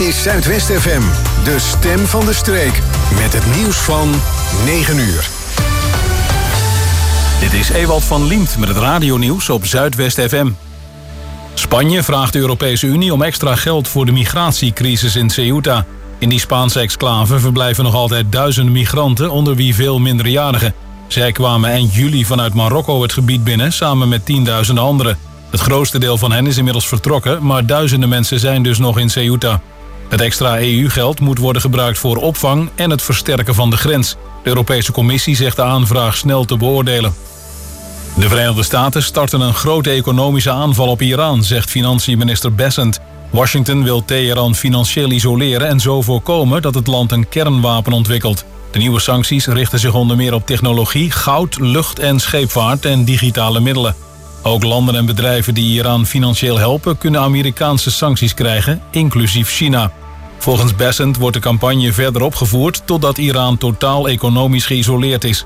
is Zuidwest FM, de stem van de streek. Met het nieuws van 9 uur. Dit is Ewald van Liemt met het radionieuws op Zuidwest FM. Spanje vraagt de Europese Unie om extra geld voor de migratiecrisis in Ceuta. In die Spaanse exclave verblijven nog altijd duizenden migranten, onder wie veel minderjarigen. Zij kwamen eind juli vanuit Marokko het gebied binnen, samen met tienduizenden anderen. Het grootste deel van hen is inmiddels vertrokken, maar duizenden mensen zijn dus nog in Ceuta. Het extra EU-geld moet worden gebruikt voor opvang en het versterken van de grens. De Europese Commissie zegt de aanvraag snel te beoordelen. De Verenigde Staten starten een grote economische aanval op Iran, zegt financiënminister Bessent. Washington wil Teheran financieel isoleren en zo voorkomen dat het land een kernwapen ontwikkelt. De nieuwe sancties richten zich onder meer op technologie, goud, lucht- en scheepvaart en digitale middelen. Ook landen en bedrijven die Iran financieel helpen kunnen Amerikaanse sancties krijgen, inclusief China. Volgens Bessent wordt de campagne verder opgevoerd totdat Iran totaal economisch geïsoleerd is.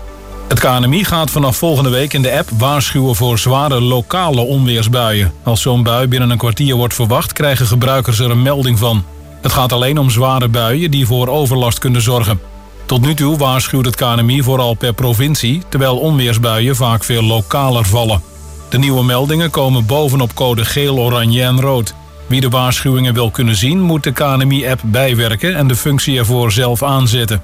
Het KNMI gaat vanaf volgende week in de app waarschuwen voor zware lokale onweersbuien. Als zo'n bui binnen een kwartier wordt verwacht, krijgen gebruikers er een melding van. Het gaat alleen om zware buien die voor overlast kunnen zorgen. Tot nu toe waarschuwt het KNMI vooral per provincie, terwijl onweersbuien vaak veel lokaler vallen. De nieuwe meldingen komen bovenop code geel, oranje en rood. Wie de waarschuwingen wil kunnen zien, moet de KNMI-app bijwerken en de functie ervoor zelf aanzetten.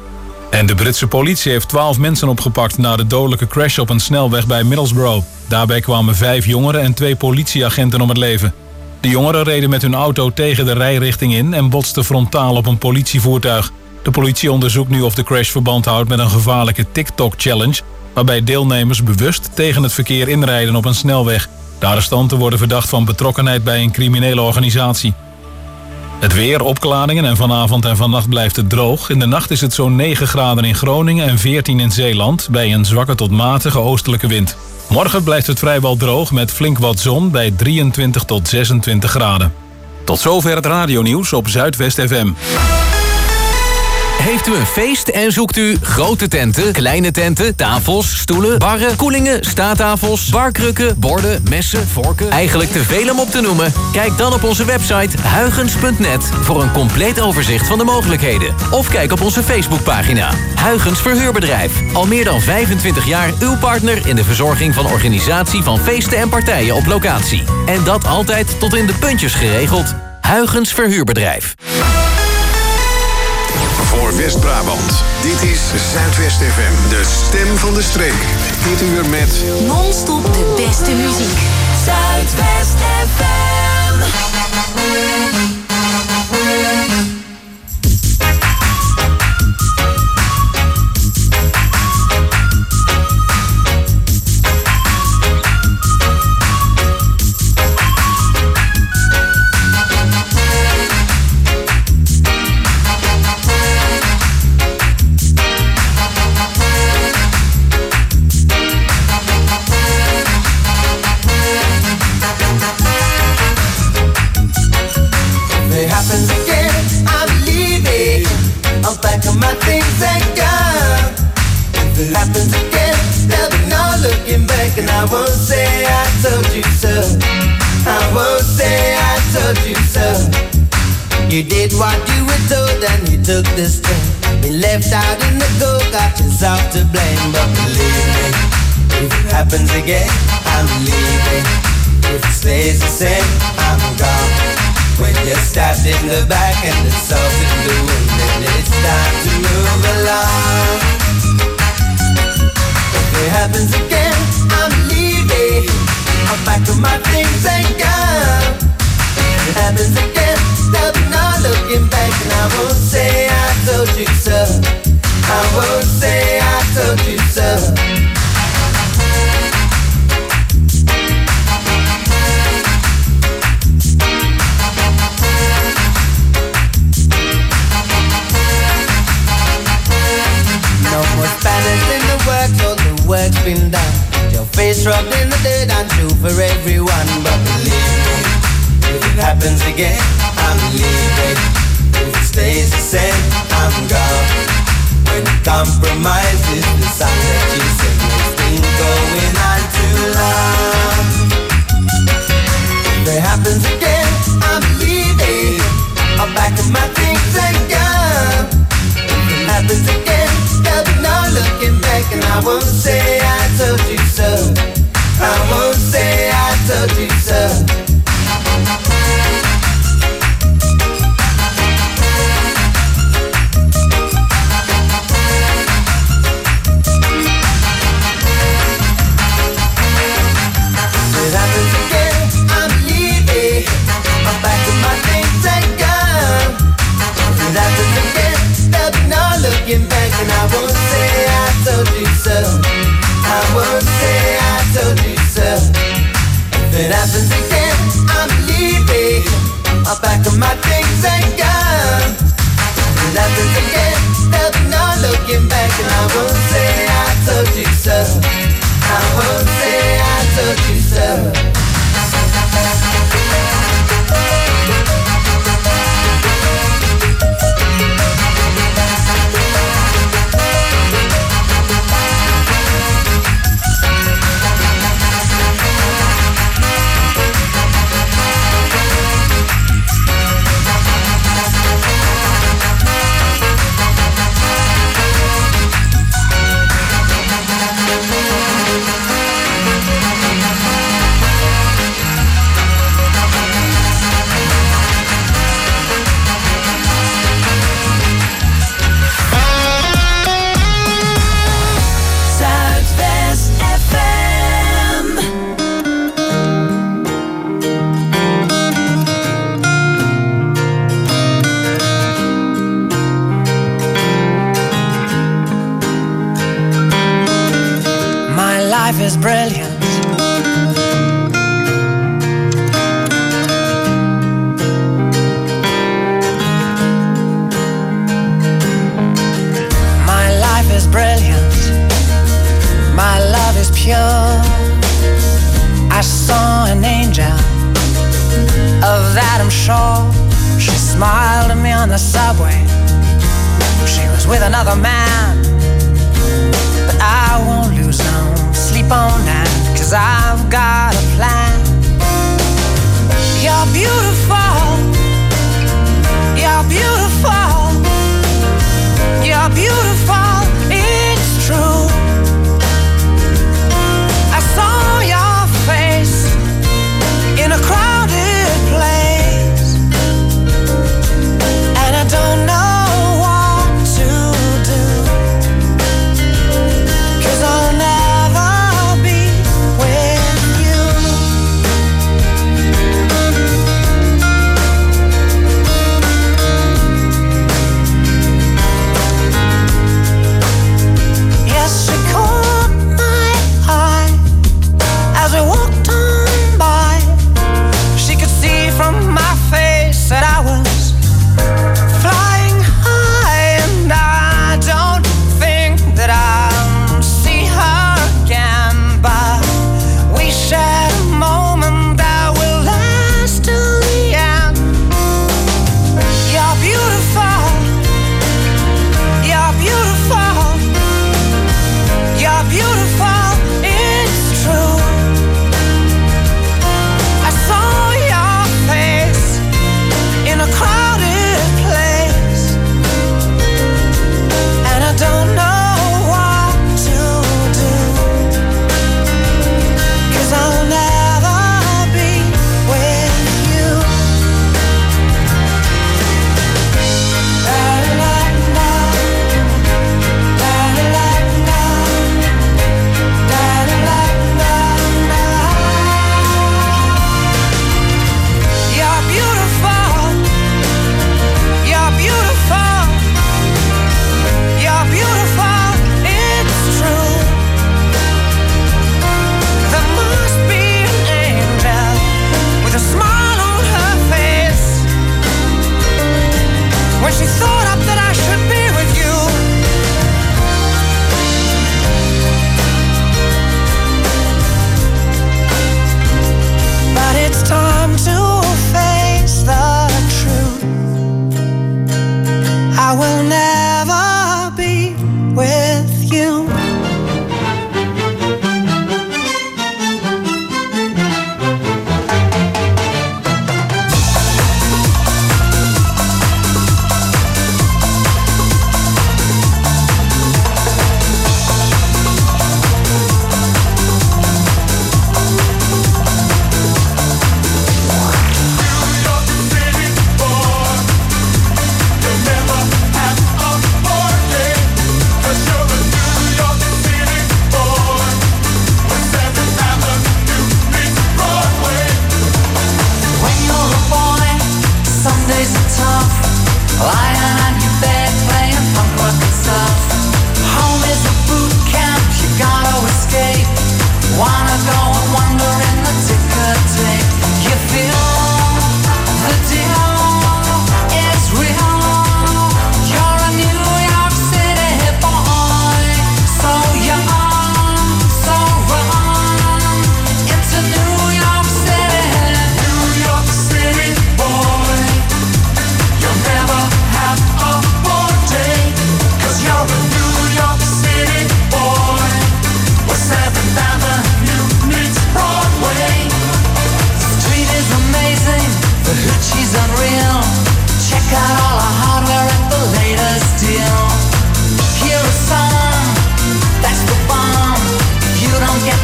En de Britse politie heeft 12 mensen opgepakt na de dodelijke crash op een snelweg bij Middlesbrough. Daarbij kwamen 5 jongeren en 2 politieagenten om het leven. De jongeren reden met hun auto tegen de rijrichting in en botsten frontaal op een politievoertuig. De politie onderzoekt nu of de crash verband houdt met een gevaarlijke TikTok-challenge, waarbij deelnemers bewust tegen het verkeer inrijden op een snelweg. De arrestanten worden verdacht van betrokkenheid bij een criminele organisatie. Het weer, opklaringen en vanavond en vannacht blijft het droog. In de nacht is het zo'n 9 graden in Groningen en 14 in Zeeland, bij een zwakke tot matige oostelijke wind. Morgen blijft het vrijwel droog met flink wat zon bij 23 tot 26 graden. Tot zover het radionieuws op Zuidwest FM. Heeft u een feest en zoekt u grote tenten, kleine tenten, tafels, stoelen, barren, koelingen, staattafels, barkrukken, borden, messen, vorken? Eigenlijk te veel om op te noemen? Kijk dan op onze website huygens.net voor een compleet overzicht van de mogelijkheden. Of kijk op onze Facebookpagina. Huygens Verhuurbedrijf. Al meer dan 25 jaar uw partner in de verzorging van organisatie van feesten en partijen op locatie. En dat altijd tot in de puntjes geregeld. Huygens Verhuurbedrijf. Voor West-Brabant, dit is Zuidwest FM, de stem van de streek. Dit uur met non-stop de beste muziek. Zuidwest FM. And I won't say I told you so. I won't say I told you so. You did what you were told and you took the step. Been left out in the cold, got yourself to blame. But believe me, if it happens again, I'm leaving. If it stays the same, I'm gone. When you're stabbed in the back and the salt in the wind, then it's time to move along. If it happens again, I'm leaving. I'll pack up my things and go. If it happens again, there'll be no looking back. And I won't say I told you so. I won't say I told you so. No more Spanish in the works, all the work's been done. Your face rubbed in the dirt and true for everyone. But believe me, if it happens again, I'm leaving. If it stays the same, I'm gone. When compromise is the song that you sing, it's been going on too long. If it happens again, I'm leaving. won't say I told you so. I won't say I told you so. It happens again, I'm leaving. I'm back to my things and gone. It happens again, there'll be no looking back. And I won't say I told you so. I won't say I told you so. If it happens again, I'm leaving. I'm back to my things and gone. If it happens again, there'll be no looking back. And I won't say I told you so. I won't say I told you so. Life is brilliant. My life is brilliant. My love is pure. I saw an angel, of that I'm sure. She smiled at me on the subway. She was with another man, but I won't lose no sleep on that, 'cause I've got a plan. You're beautiful. You're beautiful. You're beautiful. It's true. I saw your face in a crowded place, and I don't know what to do.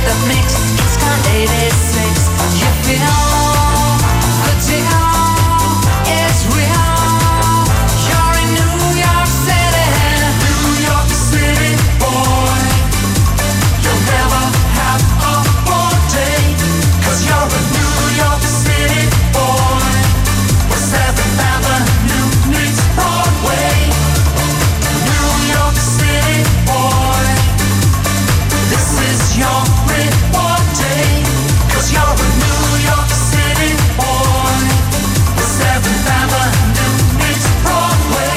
that makes Eastern 86. You feel the deal is real. You're in New York City. New York City boy. You'll never have a poor day, 'cause you're a New York City boy. Where 7th Avenue meets Broadway. New York City boy. This is your reward day, 'cause you're a New York City boy. Where 7th Avenue meets Broadway.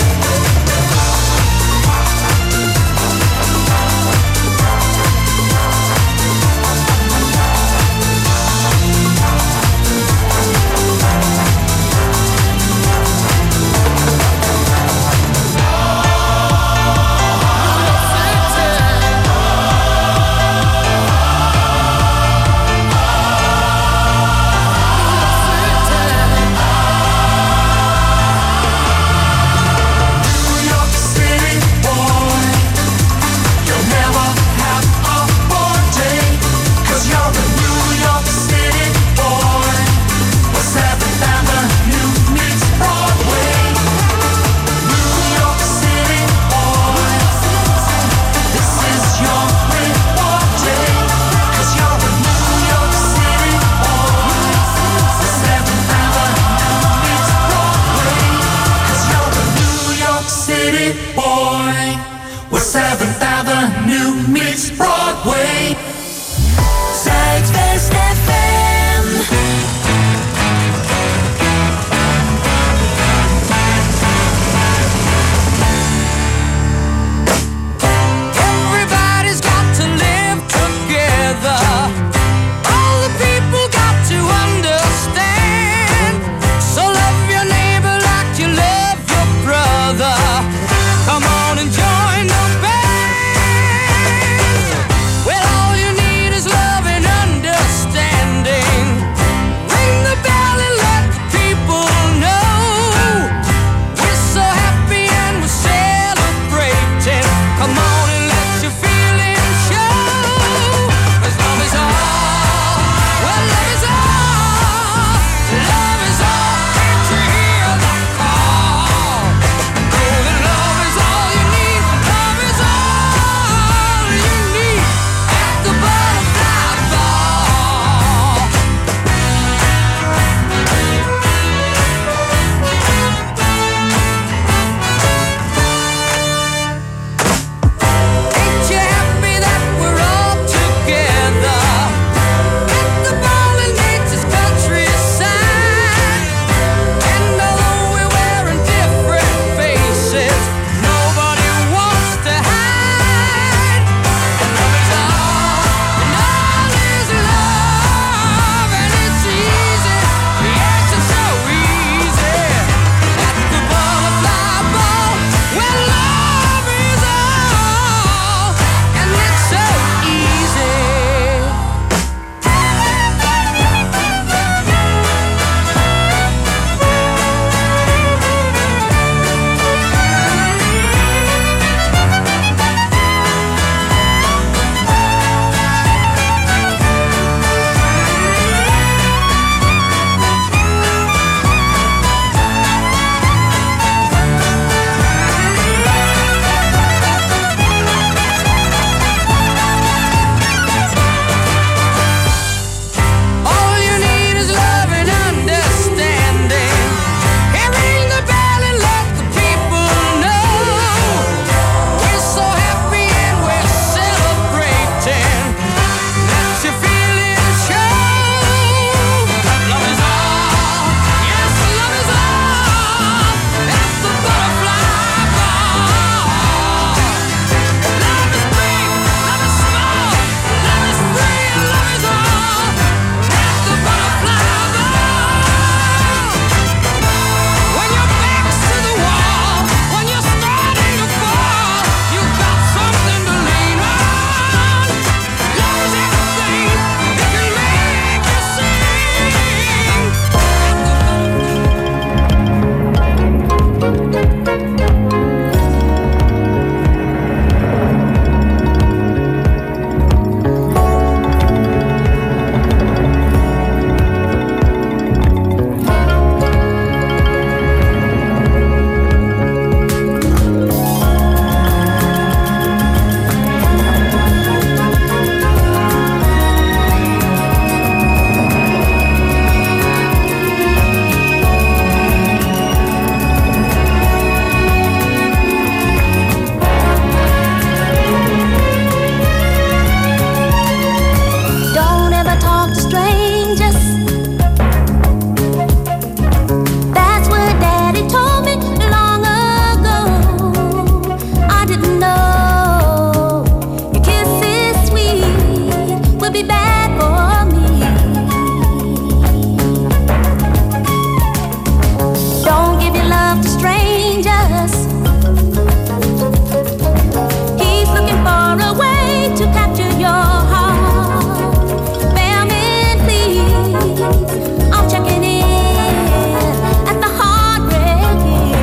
New York City boy, you'll never have a poor day, 'cause you're a New York City boy. Where 7th Avenue meets Broadway. New York City boy. This is your reward day, 'cause you're a New York City boy. Where 7th Avenue meets Broadway. 'Cause you're a New York City boy. Where 7th Avenue meets Broadway. Zuidwest FM. Everybody's got to live together. All the people got to understand. So love your neighbor like you love your brother. Come on and join the band. be bad for me. Don't give your love to strangers. He's looking for a way to capture your heart. Bellman, please, I'm checking in at the heartbreaking.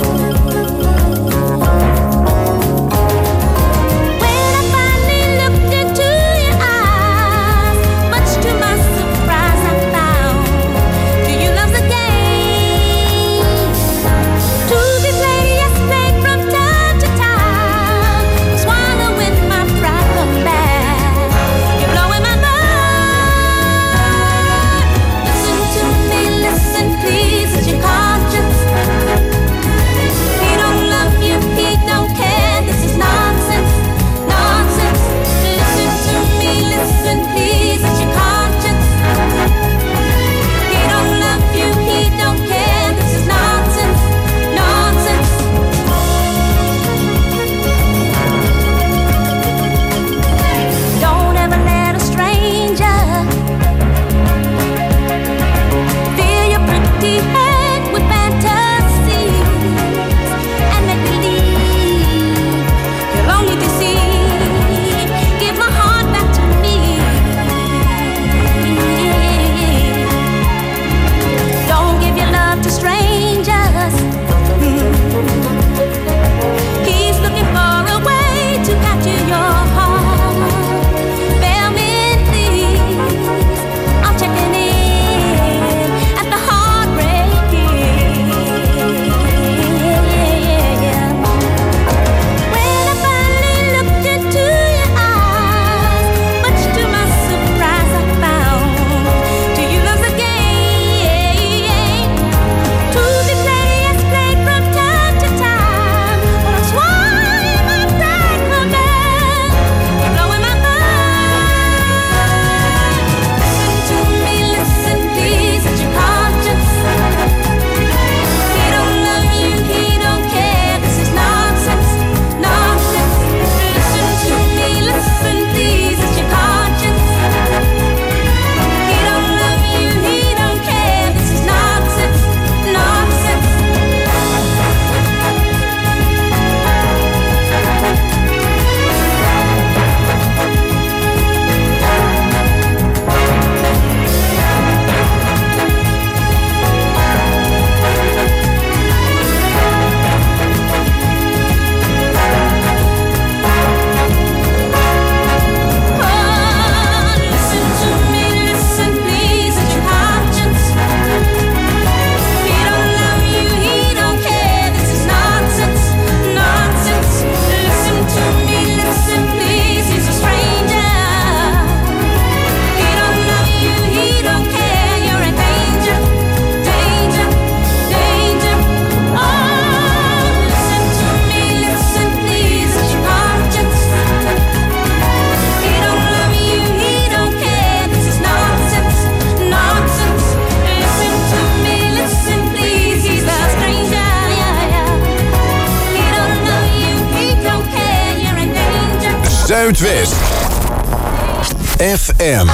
When I finally looked into your eyes, much to my surprise I found to you love's a game to be played, yes, played from time to time. Swallowing my pride, come back. You're blowing my mind. Listen to me, listen please, it's your conscience. He don't love you, he don't care. This is nonsense, nonsense. Listen to me, listen please, it's your conscience. He don't love you, he don't care. This is nonsense, nonsense. Don't ever let a stranger fill your pretty head with fantasies and make believe you're only deceived. Give my heart back to me. Don't give your love to strangers. He's looking for a way to capture your heart. Bellman, please, I'm checking in at the heartbreaking. When I finally looked into your eyes, much to my surprise I found to you love's a game to be played, yes, played from time to time. Well, that's why my pride come back. You're blowing my mind. Listen to me, listen please, it's your conscience. He don't love you, he don't care. This is nonsense, nonsense. Listen to me, listen please, it's your conscience. He don't love you, he don't care. This is nonsense, nonsense. Listen to me, listen please, it's your conscience. He don't love you, he don't care. This is nonsense, nonsense. Listen to me, listen please, he's a stranger. He don't love you, he don't care. You're in danger, danger, danger. Oh, listen to me, listen please, it's your conscience. He don't love you, he don't care. This is nonsense, nonsense. Listen to me, listen please, he's a stranger. He don't love you, he don't care. You're in danger. Zuidwest FM.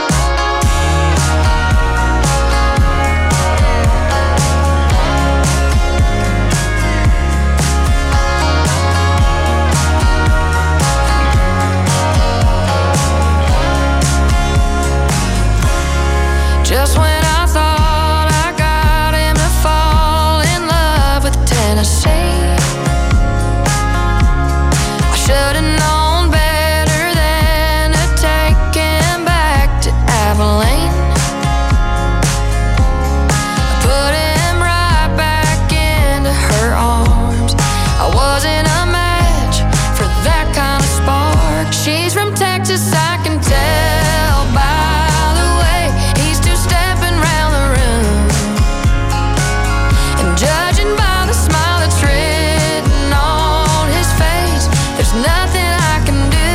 Just when I thought I got him to fall in love with Tennessee, I should've known better than to take him back to Abilene. I put him right back into her arms. I wasn't a match for that kind of spark. She's from Texas, I can tell by the way he's two-stepping round the room. And judging by the smile that's written on his face, there's nothing I can do.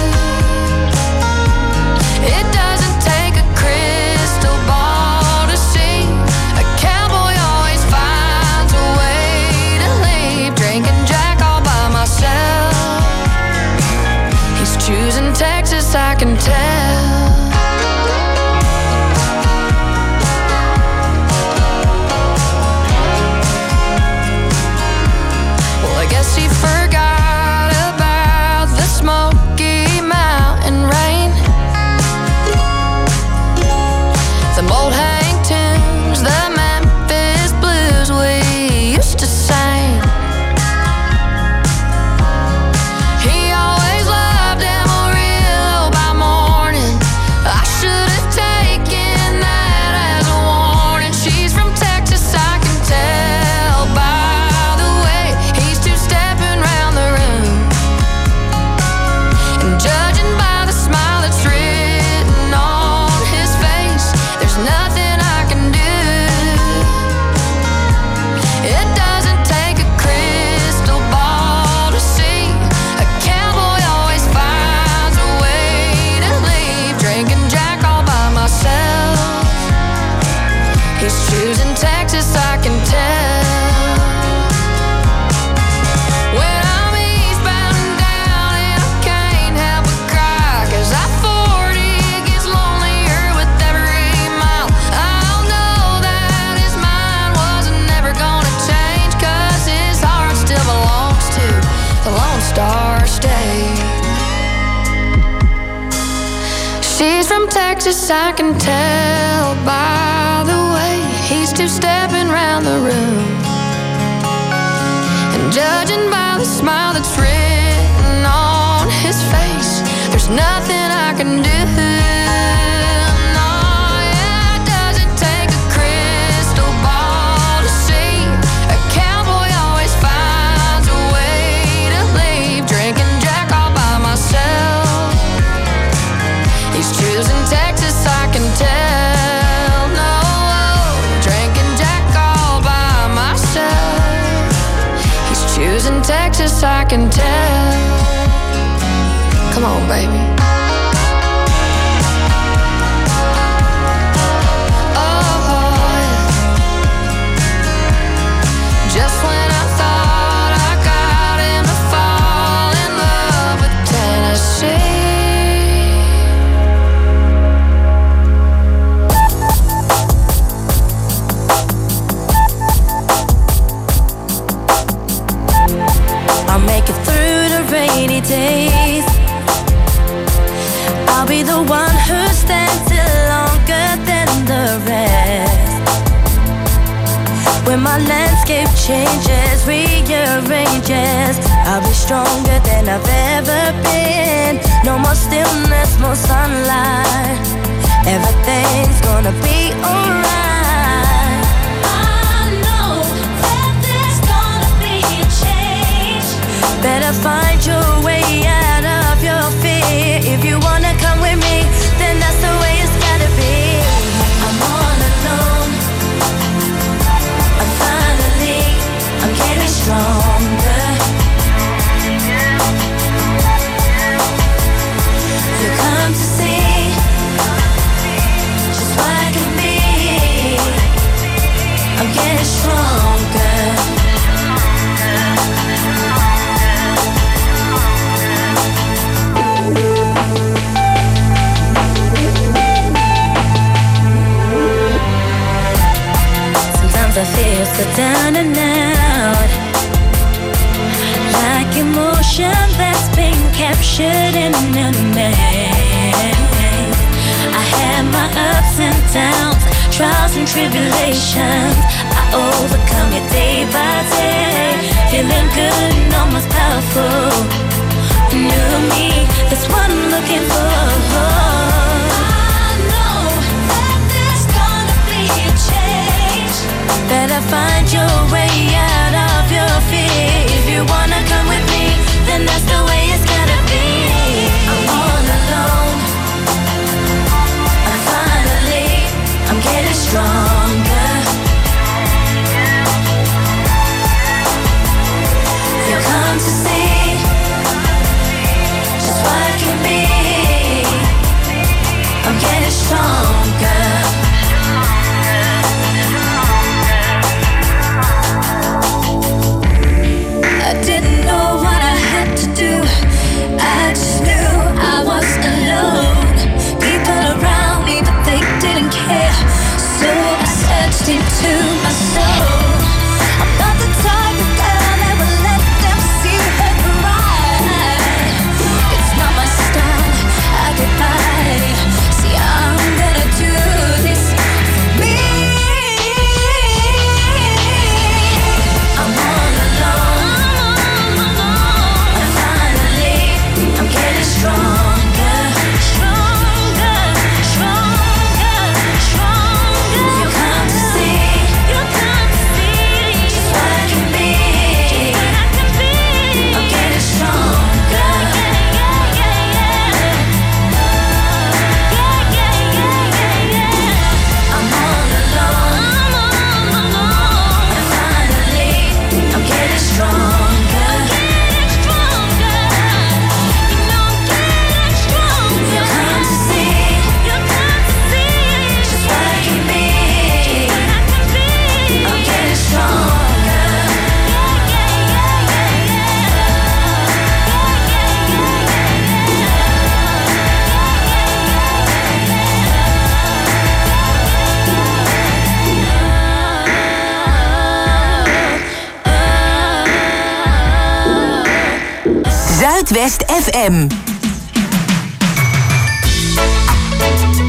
It doesn't take a crystal ball to see a cowboy always finds a way to leave. Drinking Jack all by myself. He's choosing Texas, I can tell. from Texas, I can tell by the way he's two-stepping round the room. And judging by the smile that's written on his face, there's nothing I can do. No, yeah, it doesn't take a crystal ball to see. A cowboy always finds a way to leave. Drinking Jack all by myself. He's choosing Texas, I can tell. No, drinking Jack all by myself. He's choosing Texas, I can tell. Come on, baby. Oh, just when I thought I got him to fall in love with Tennessee. I'll make it through the rainy days. I'll be the one who stands here longer than the rest. When my landscape changes, rearranges, I'll be stronger than I've ever been. No more stillness, more sunlight. Everything's gonna be alright. I know that there's gonna be a change. Better find your way out of your fear. If you wanna come with me, then that's the way it's gotta be. I'm all alone. I'm getting stronger. You come to see just what I can be. I'm getting stronger. Sometimes I feel so down and out, like emotion that's been captured in a maze. I had my ups and downs, trials and tribulations. I overcome it day by day, feeling good and almost powerful. New me, that's what I'm looking for. I know that there's gonna be a change. Better find your way out of your fear. If you wanna come with me, then that's the way it's gotta be. I'm all alone. I'm getting stronger. You'll come to see just what I can be. I'm getting stronger. I didn't know what I had to do. I just knew I was alone. People around me, but they didn't care. So I searched into my soul. I'm not the type of girl that will let them see her cry. It's not my style, I get by. See, I'm gonna do this for me. I'm all alone. I'm getting stronger. Stronger, stronger, stronger. You come to see just what I can be. I'm getting stronger. I'm all alone. And finally, I'm getting stronger. You come to see just what I can be. I'm getting stronger. Zuidwest FM.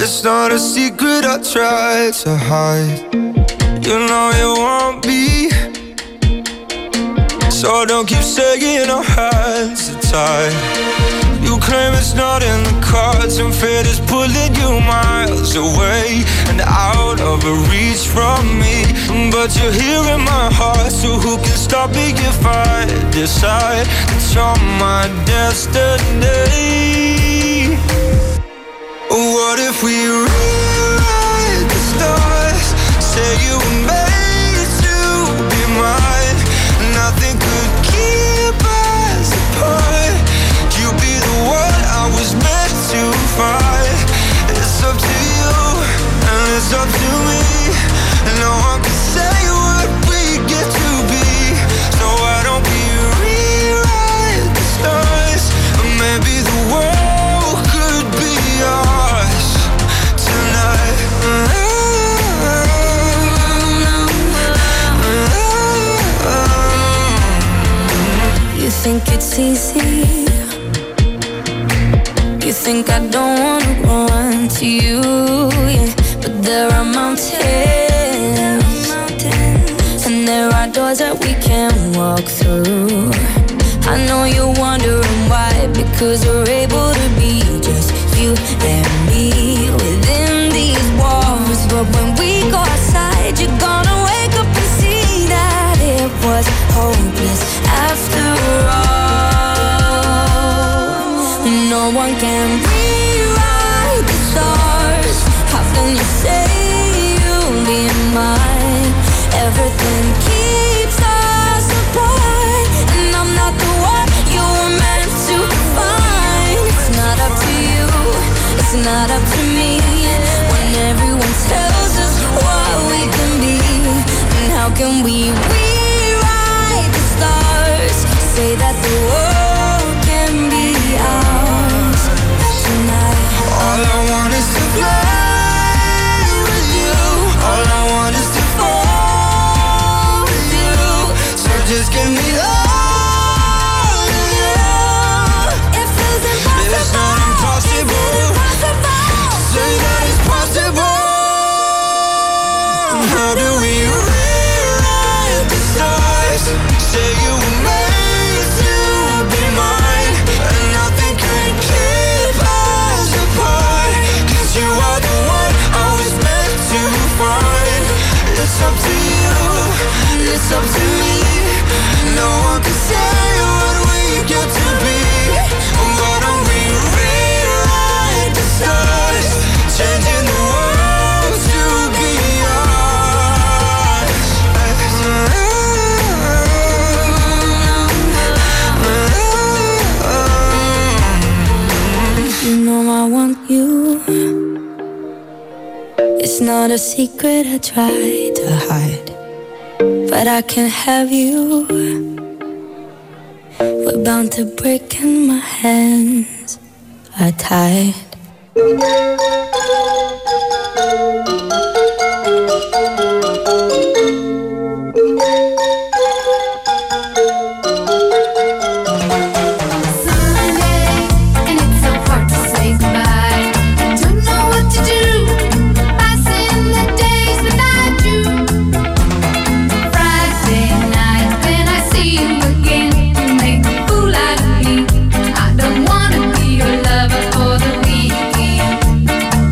It's not a secret I try to hide. You know you want me, so don't keep saying our hands are tied. You claim it's not in the cards, and fate is pulling you miles away and out of reach from me. But you're here in my heart, so who can stop me if I decide that you're my destiny? What if we rewrite the stars? Say you were made to be mine. Nothing could keep us apart. You be the one I was meant to find. It's up to you and it's up to me. No one can say what we get to be. So why don't we rewrite the stars? Or maybe the world could be ours tonight. You think it's easy? You think I don't wanna run to you, yeah. But there are mountains, and there are doors that we can't walk through. I know you're wondering why, because we're able to be just you and me within these walls. But when we go outside, you're gonna wake up and see that it was hopeless after all. No one can rewrite the stars. How can you say you'll be mine? Everything keeps us apart, and I'm not the one you were meant to find. It's not up to you, it's not up to me. When everyone tells us what we can be, and how can we rewrite the stars? Say that the world can be ours tonight. All I want is to fly with you. All I want is to fall with you. So just give me all of you. It feels impossible. It's not impossible. Say that it's possible. How do we rewrite the stars? Say you were made to be mine, and nothing can keep us apart. 'Cause you are the one I was meant to find. It's up to you, it's up to me. No one can say what we get to be. Why don't we rewrite the stars? Changing the world to be ours. You know I want you. It's not a secret I try to hide, but I can have you. We're bound to break and my hands are tied. And it's so hard to say goodbye. Don't know what to do. Passing the days without you. Friday night when I see you again, you make a fool out of me. I don't wanna be your lover for the weekend.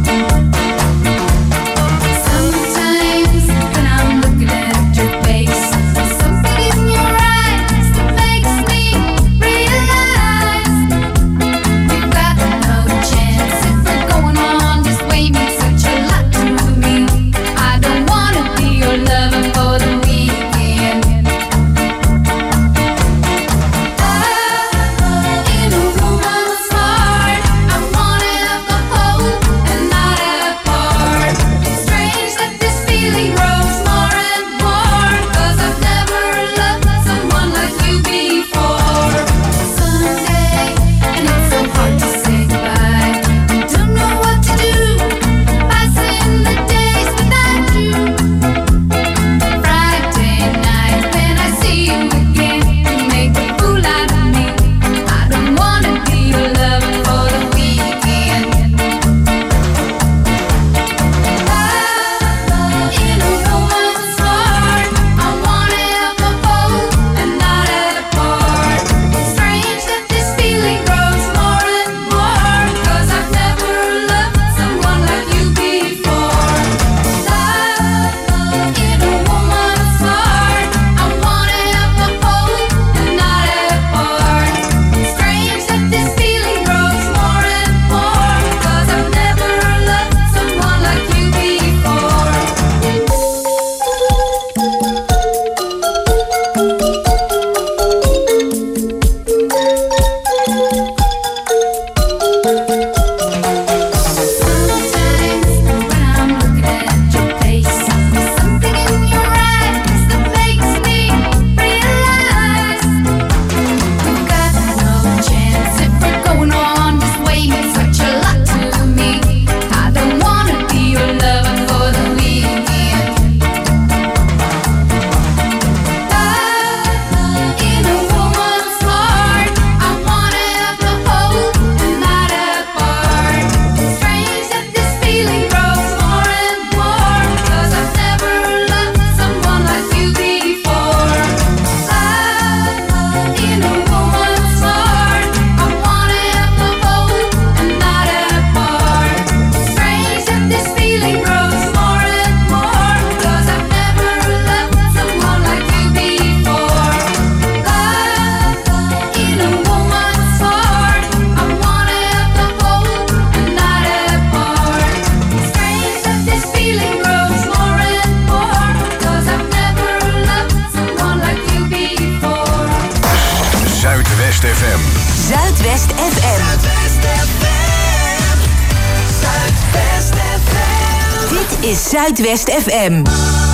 is Zuidwest FM.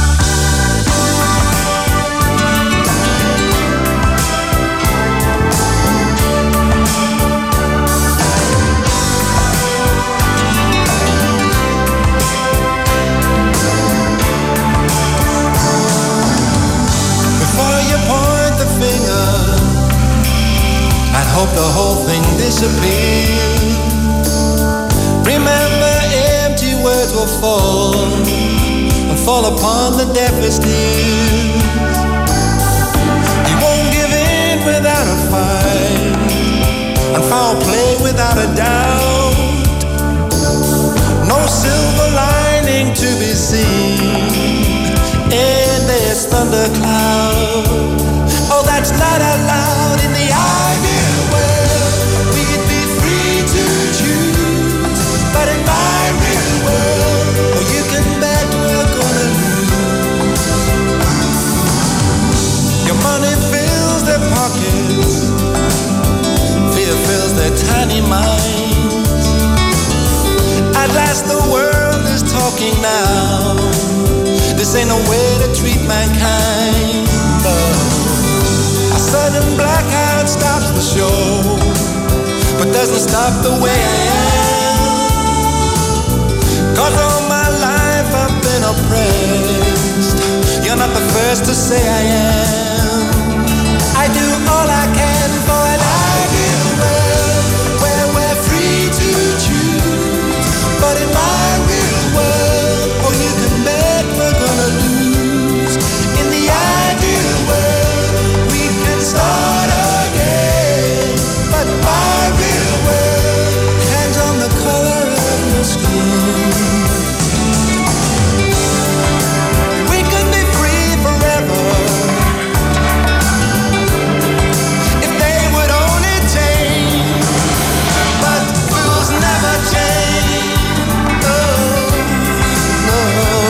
I'd hope the whole thing disappeared. Remember, empty words will fall and fall upon the deafest ears. You won't give in without a fight, and foul play without a doubt. No silver lining to be seen in this thundercloud. Oh, that's not allowed in the ideal world. We'd be free to choose, but in my real world, oh, you can bet we're gonna lose. Your money fills their pockets, fear fills their tiny minds. At last the world is talking now. This ain't no way to treat mankind. A sudden blackout stops the show, but doesn't stop the way I am. 'Cause all my life I've been oppressed. You're not the first to say I am. I do all I can for an ideal world where we're free to choose. But in my real world, oh, you can bet we're gonna lose. In the ideal world, we can start again. But my real world hangs on the color of your skin. We could be free forever if they would only change. But rules never change. No, no.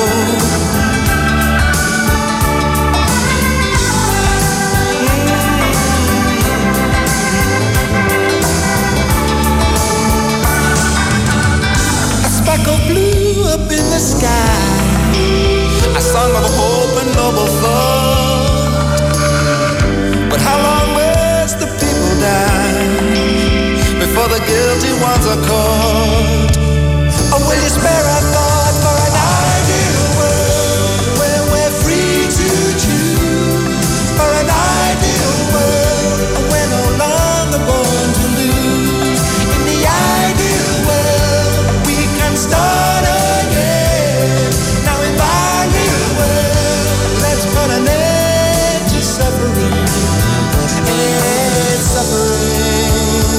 A speck of blue up in the sky, a song of hope and noble thought. But how long must the people die before the guilty ones are caught? Or will you spare a thought for an ideal world where we're free to choose? For an ideal world we're no longer born to lose. In the ideal world we can start again. Now in my real world, let's put an end to suffering. And suffering.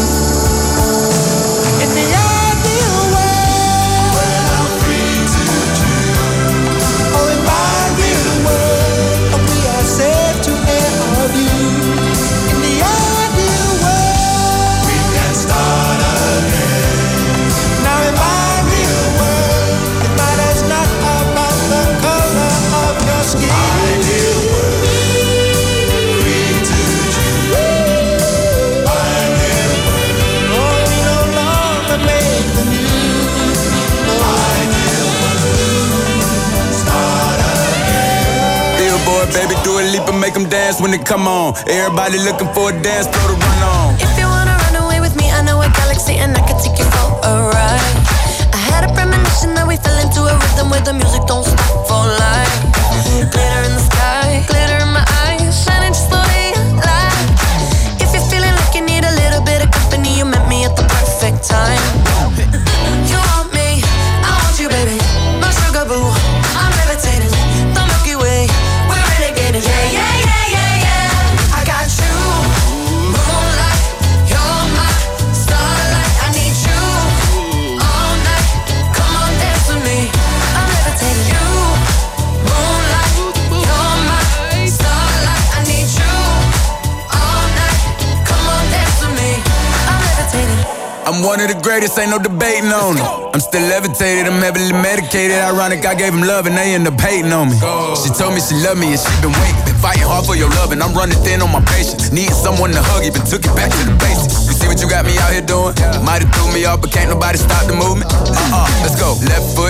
In the ideal world, where I'm free to choose. Oh, in my real world, we are safe to air our views. In the ideal world, we can start again. Now in my real world, it matters not about the color of your skin. Ideal world, free to choose. Ideal world, oh, we no longer make the news. Ideal world, start again. Billboard, baby, do a leap and make them dance when they come on. Everybody looking for a dance, throw the run on. If you wanna run away with me, I know a galaxy and I can take you for a ride. I had a premonition that we fell into a rhythm where the music don't stop for life. Glitter in the sky, glitter in my eyes, shining just the way I like. If you're feeling like you need a little bit of company, you met me at the perfect time. You want me, I want you, baby. My sugar boo, I'm levitating. The Milky Way, we're renegading. Yeah, yeah, yeah, yeah, yeah. I got you, moonlight. You're my starlight. I need you all night. Come on, dance with me. I'm levitating. You, moonlight. You're my starlight. I need you all night. Come on, dance with me. I'm levitating. I'm one of the greatest, ain't no debating on it. I'm still levitated, I'm heavily medicated. Ironic, I gave them love and they end up hating on me. She told me she loved me and she been waiting. Been fighting hard for your love and I'm running thin on my patience. Needing someone to hug, even took it back to the basics. You see what you got me out here doing? Might have threw me off, but can't nobody stop the movement. Let's go. Left foot,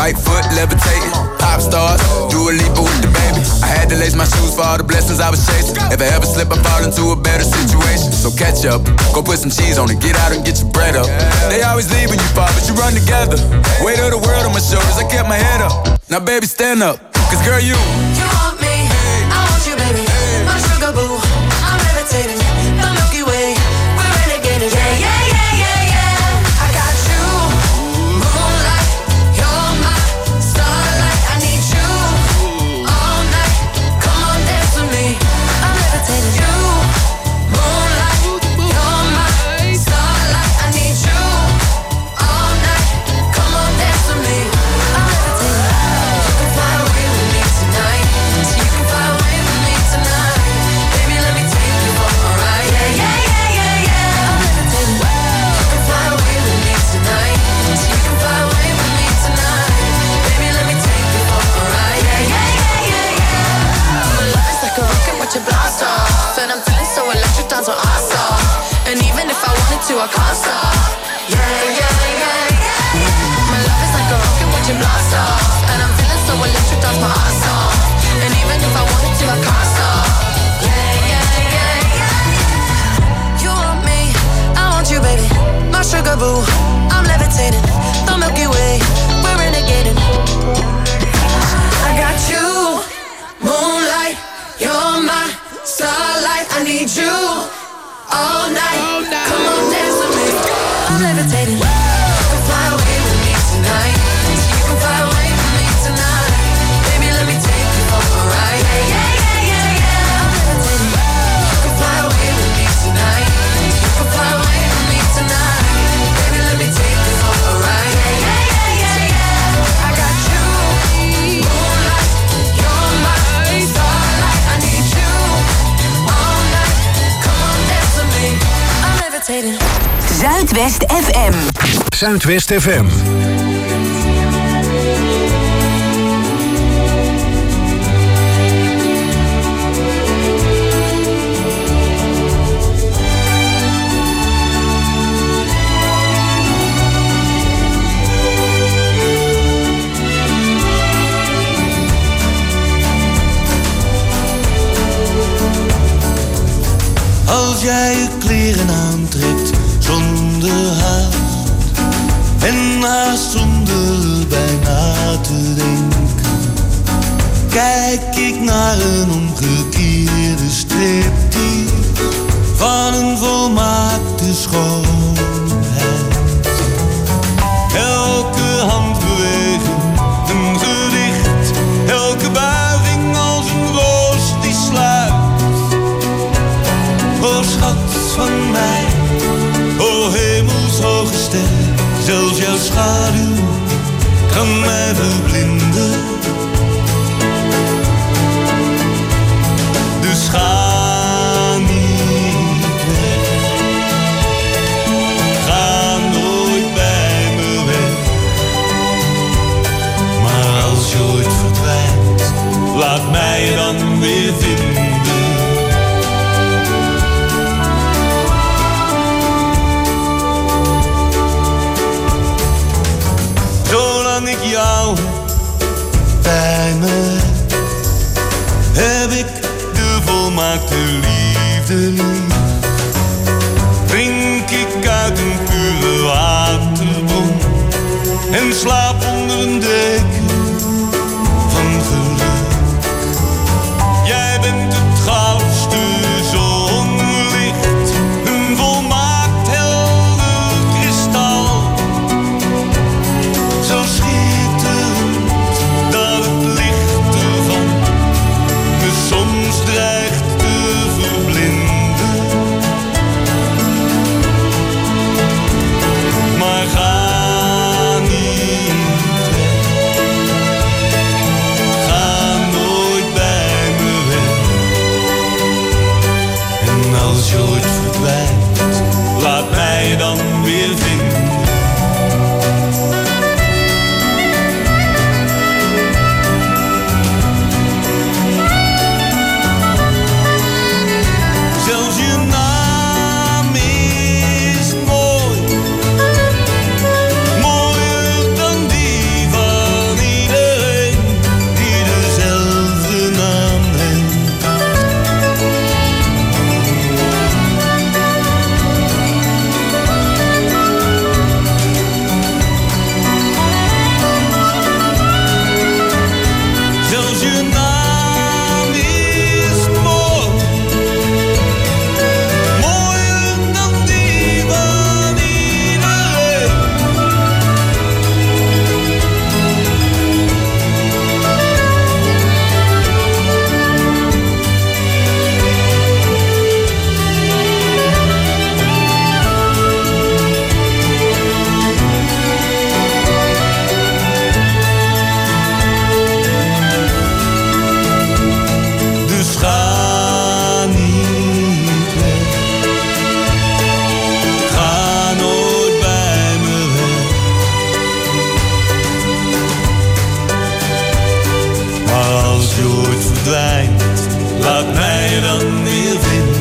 Right foot levitating, pop stars, Dua Lipa with the baby. I had to lace my shoes for all the blessings I was chasing. If I ever slip, I fall into a better situation. So catch up, go put some cheese on it, get out and get your bread up. They always leaving you far, but you run together. Weight of the world on my shoulders, I kept my head up. Now baby, stand up, cause girl, you want me, I want you, baby. My sugar boo, I'm levitating. The Milky Way, we're renegading. Yeah, yeah, yeah, yeah, yeah. I got you, moonlight, you're my starlight. I need you all night. Come on, dance with me. I'm levitating. You, moonlight, you're my starlight. I need you all night. Come on, dance with me. I'm levitating. You can fly away with me tonight. You can fly away with me tonight. Baby, let me take you for a ride. Yeah, yeah, yeah, yeah, yeah. I'm levitating. You can fly away with me tonight. You can fly away with me tonight. Baby, let me take you for a ride. Yeah, yeah, yeah, yeah, yeah. My love is like a rocket, watch it blast off. And I'm feeling so electric, dance on our off. And even if I wanted to, I can't stop. Yeah, yeah, yeah, yeah. My love is like a rocket, watch it blast off. And I'm feeling so electric, dance my ass off. And even if I wanted to, I can't stop. Yeah, yeah, yeah, yeah. You want me, I want you, baby. My sugar boo, I'm levitating. The Milky Way, we're renegading. I got you, moonlight, you're my starlight. I need you all night. Come on, dance with me. I'm levitating. You can fly away with me tonight. You can fly away with me tonight. Baby, let me take you for a ride. Yeah, yeah, yeah, yeah, yeah. I'm levitating. You can fly away with me tonight. You can fly away with me tonight. Baby, let me take you for a ride. Yeah, yeah, yeah, yeah, yeah. I got you, moonlight, you're my starlight. I need you all night. Come on, dance with me. I'm levitating. Zuidwest FM. Zuidwest FM. Als jij je kleren aantrekt zonder haast en haast zonder bij na te denken, kijk ik naar een omgekeerde striptease van een volmaakte schoonheid. Elke handbeweging een gedicht, elke buiging als een roos die sluit. O schat van mij, o hemelshoge ster, zelfs jouw schaduw kan mij verblinden. Dus ga niet weg, ga nooit bij me weg. Maar als je ooit verdwijnt, laat mij je dan weer vinden. Zolang ik jou bij me heb ik de volmaakte liefde lief. Drink ik uit een pure waterbron en slaap onder een deken van geluk. Jij bent het goudste zonlicht, een volmaakt helder kristal. Zo schitterend dat het licht ervan me soms dreigt te verblinden. Maar ga niet weg, verdwijnt, laat mij dan weer vinden.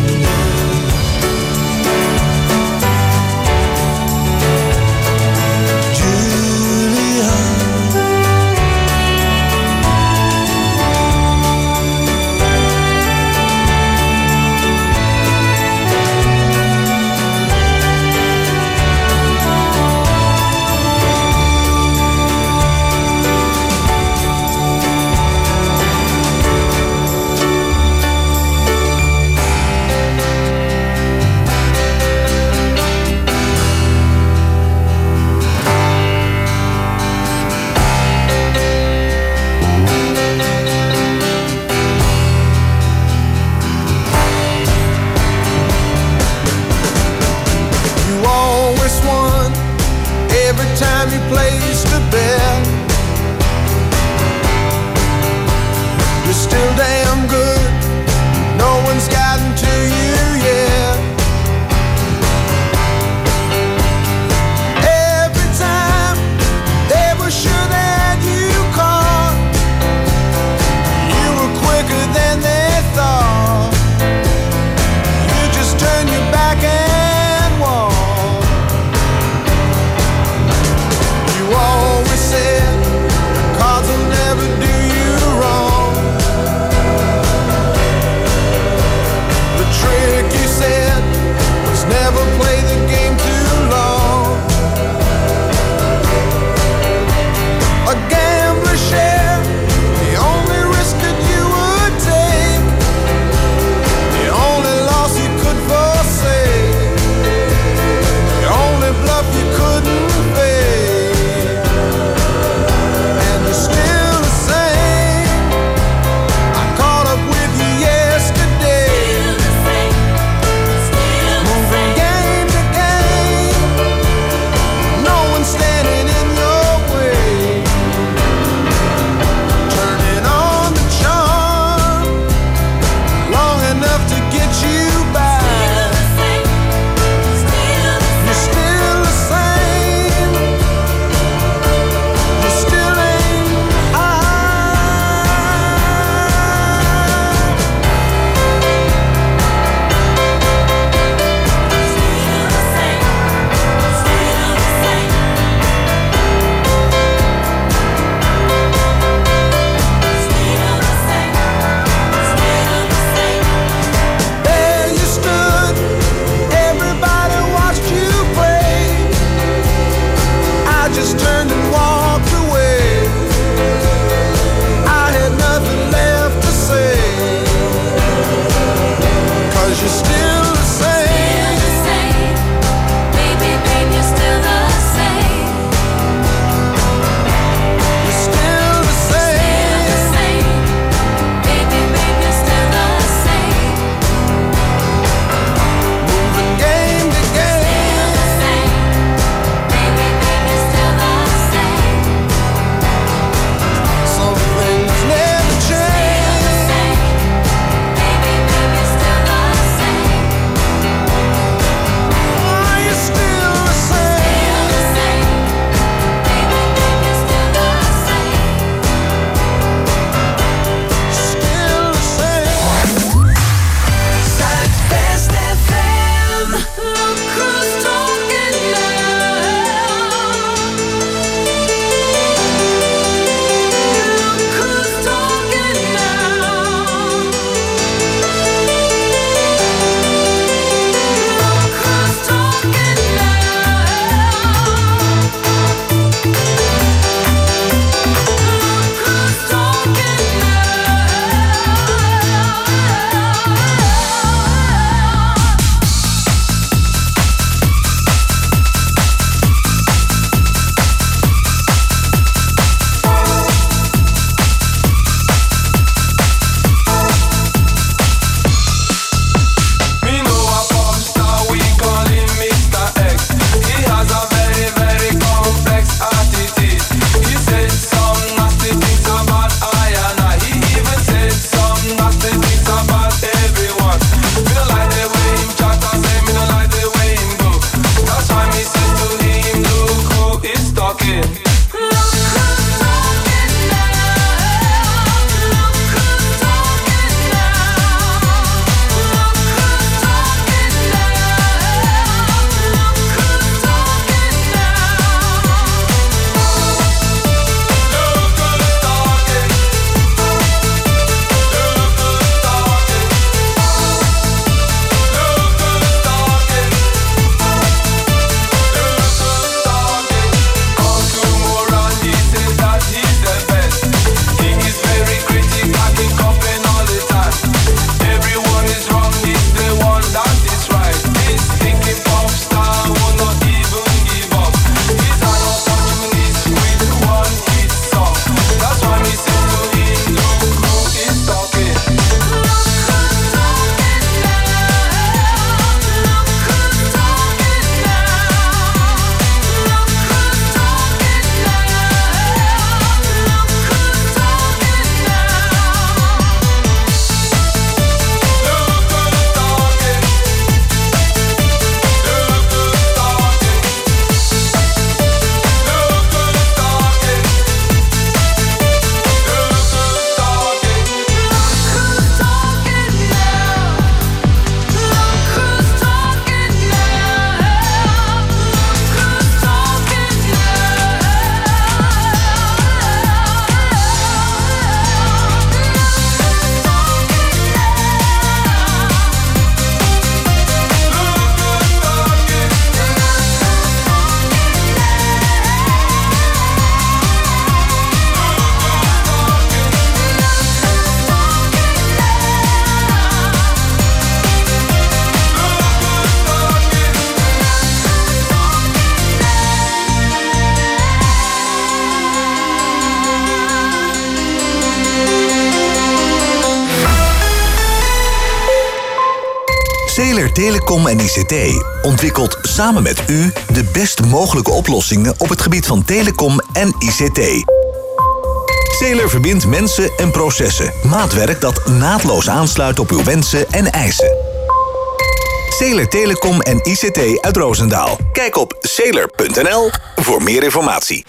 Zeeler Telecom en ICT ontwikkelt samen met u de best mogelijke oplossingen op het gebied van telecom en ICT. Zeeler verbindt mensen en processen. Maatwerk dat naadloos aansluit op uw wensen en eisen. Zeeler Telecom en ICT uit Roosendaal. Kijk op zeeler.nl voor meer informatie.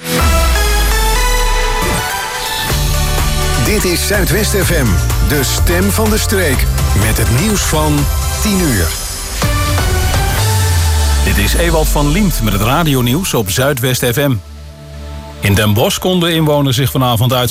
Dit is Zuidwest FM, de stem van de streek. Met het nieuws van 10 uur. Dit is Ewald van Liemt met het radionieuws op Zuidwest FM. In Den Bosch konden inwoners zich vanavond uit